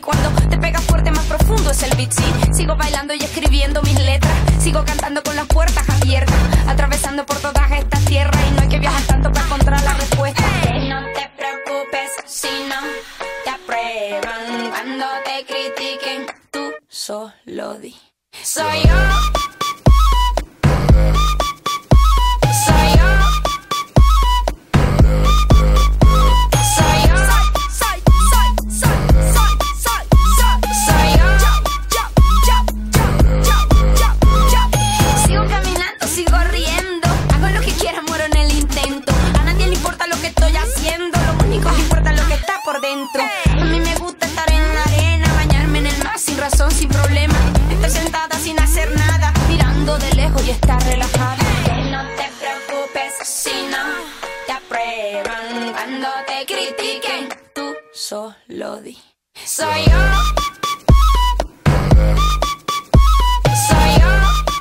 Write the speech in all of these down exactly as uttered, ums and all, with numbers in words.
Cuando te pega fuerte, más profundo es el beat, sí. Sigo bailando y escribiendo mis letras. Sigo cantando con las puertas abiertas, atravesando por todas estas tierras. Y no hay que viajar tanto para encontrar la respuesta. Que no te preocupes si no te aprueban. Cuando te critiquen, tú solo di: soy yo. Soy yo. Soy yo. Soy, soy, soy, soy, soy, soy, Soy yo. yo, yo, yo, yo, yo, yo. Sigo caminando, sigo riendo. Hago lo que quiera, muero en el intento. A nadie le importa lo que estoy haciendo, lo único que importa es lo que está por dentro. A mí me gusta estar en la arena, bañarme en el mar sin razón, sin problema. Estar sentada sin hacer nada, mirando de lejos y estar relajada. Que no te preocupes si no te aprueban. Cuando te critiquen, tú solo di: soy yo. Soy yo.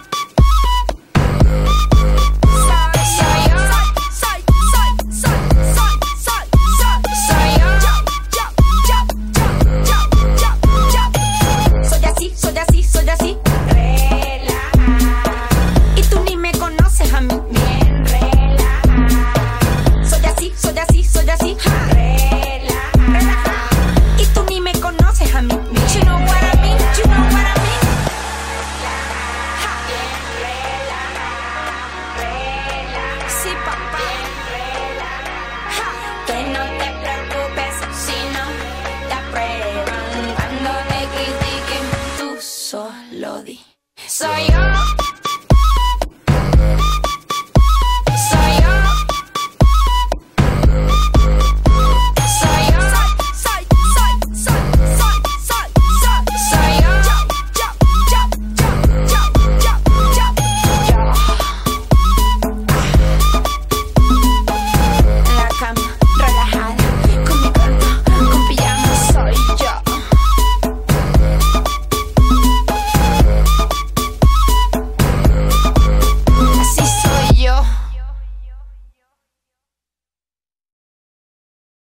Soy yo. Soy, soy, soy, soy, soy, soy, Soy yo. yo, yo, yo, yo, yo, yo, yo. Soy así, soy así, soy así. Relaja, Y tú ni me conoces a mí. bien relaja, Soy así, soy así, soy así. relaja. Y tú ni me conoces a mí. You know what I mean, you know what I mean. Sí, papá. Que no te preocupes si no te aprueban. Cuando te critiquen, tú solo di: soy yo.